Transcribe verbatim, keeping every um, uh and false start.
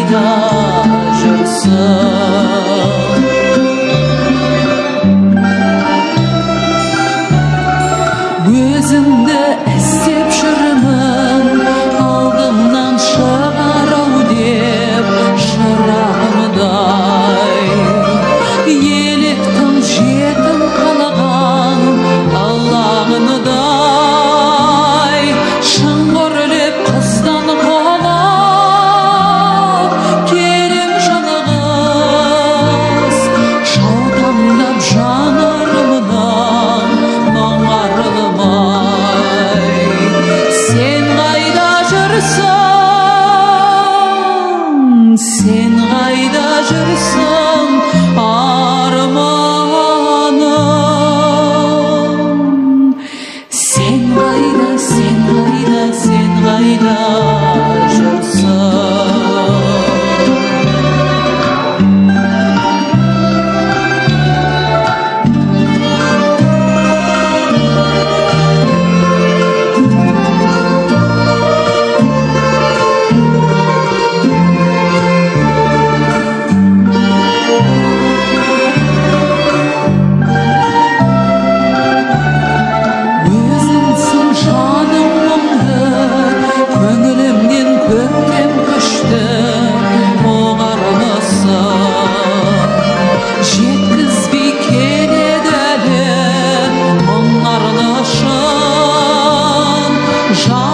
қайда жүрсің? Өзімді іздеп жүрмін, алдымнан шығару деп шырағымдай. Еліктің жетім қалған Аллағыныдай, шыңғырлеп қыздан қолап келем жалғыз, шалтаңдап жанарымнан мұң арылмай. Сен қайда жүрсің, сен қайда жүрсің, арманым? Сен қайда, сен қайда, сен қайда жүрсің? Жеткізбей келеді әлі мұңарлы шын.